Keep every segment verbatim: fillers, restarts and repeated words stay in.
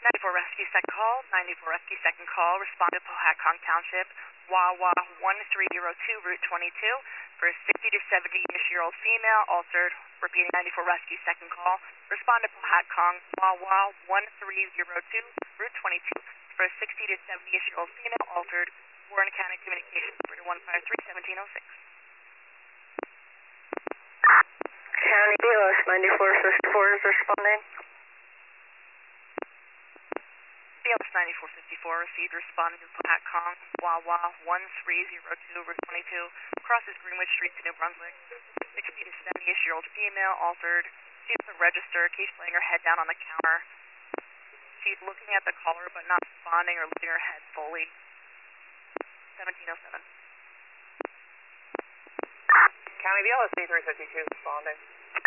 ninety-four Rescue, second call. ninety-four Rescue, second call. Respond to Pohatcong Township, Wawa one three zero two, Route twenty-two, for a sixty to seventy-ish-year-old female, altered. Repeating, ninety-four Rescue, second call. Respond to Pohatcong, Wawa one three zero two, Route twenty-two, for a sixty to seventy-ish-year-old female, altered. Warren County Communications, Operator one five three, seventeen oh six. County B O S ninety-four fifty-four is responding. B O S ninety-four fifty-four received, responding to Pohatcong, Wawa one three zero two, Route twenty-two, crosses Greenwich Street to New Brunswick. sixty to seventy-ish-year-old female, altered. She's at the register, keeps laying her head down on the counter. She's looking at the caller but not responding or lifting her head fully. seventeen oh seven. County B O S eighty-three fifty-two responding.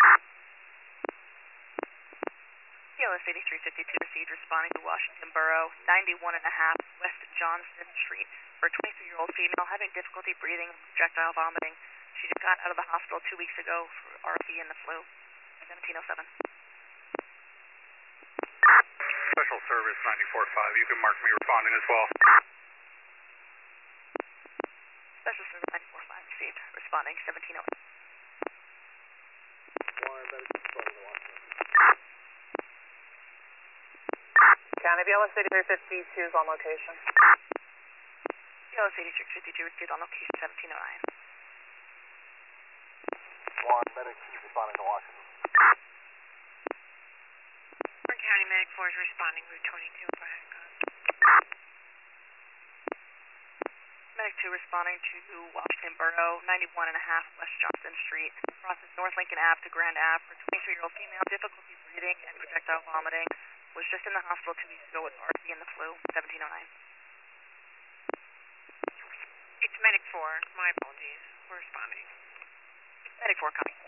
B O S eighty-three fifty-two received, responding to Washington Borough, ninety-one and a half West Johnston Street, for a twenty-three-year-old female having difficulty breathing and projectile vomiting. She just got out of the hospital two weeks ago for R V and the flu. seventeen oh seven. Special Service ninety-four five, you can mark me responding as well. Special Service ninety-four five received, responding seventeen oh eight. County B O S eighty-three fifty-two is on location. B O S eighty-three fifty-two received on location seventeen oh nine. One medic is responding to Washington. Warren County Medic four is responding, Route twenty-two, Pohatcong. Medic two responding to Washington Borough, ninety-one and a half West Johnston Street, crosses North Lincoln Ave to Grand Ave, for a twenty-three-year-old female, difficulty breathing and projectile vomiting, was just in the hospital two weeks ago with R V and the flu. seventeen oh nine. It's Medic four, my apologies. We're responding. Medic four coming.